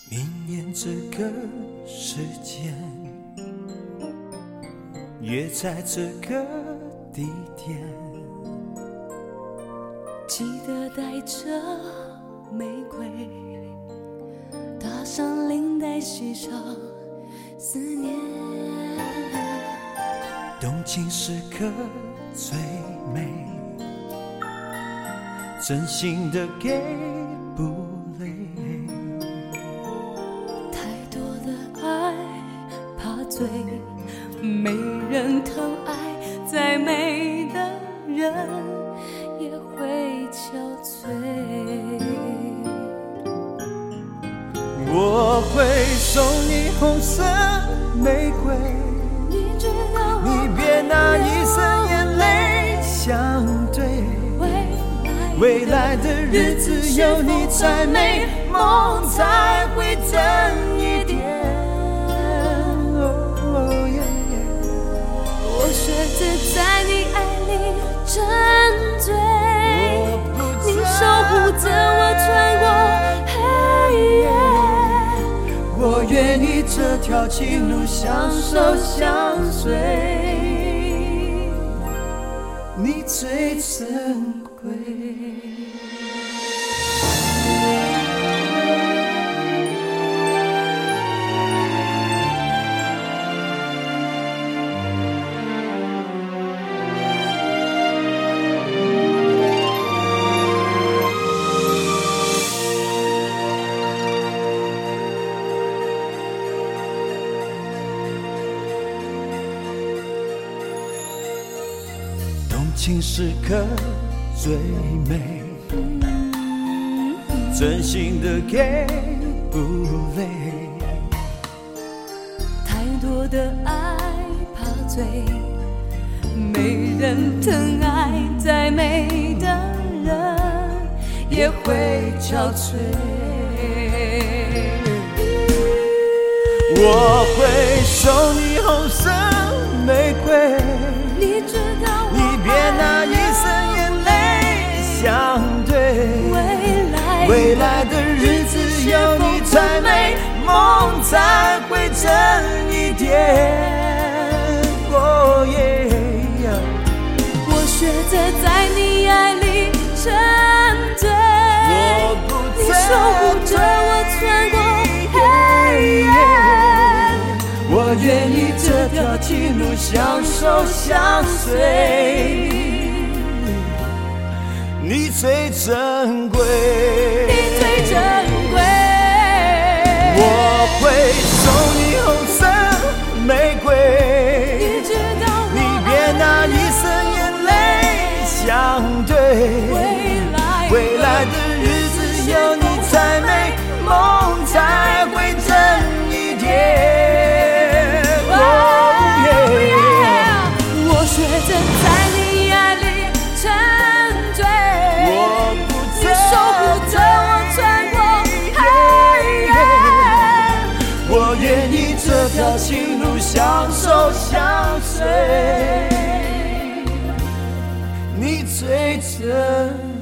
明年这个时间，约在这个地点， 记得带着玫瑰，搭上领带，系上思念。 动情时刻最美，真心的给不累。 太多的爱怕醉，没人疼爱，再美的人也会憔悴。 我会送你红色玫瑰， 你知道你别拿一生眼泪相对，未来的日子有你才美，梦才会真一点。 我学着在你爱里沉醉，你守护着我穿过黑夜。 我愿意这条情路相守相随，你最珍贵。动情时刻最美，真心的给不累。 太多的爱怕醉，没人疼爱，再美的人也会憔悴。 我会送你红色玫瑰， 你知道你别拿一生眼泪相对，未来的日子有你才美，梦才会真一点。 我学着在你爱里沉醉，你守护着我穿过黑夜。 我愿意这条情路相守相随，你最珍贵， 你最珍贵。 我会送你红色玫瑰， 你知道你别拿一生眼泪相对，未来的日子有你才美，梦才会真一点。 我学着在你爱里沉醉，你守护着我穿过黑夜。 我愿意这条情路相守相随，你最珍贵。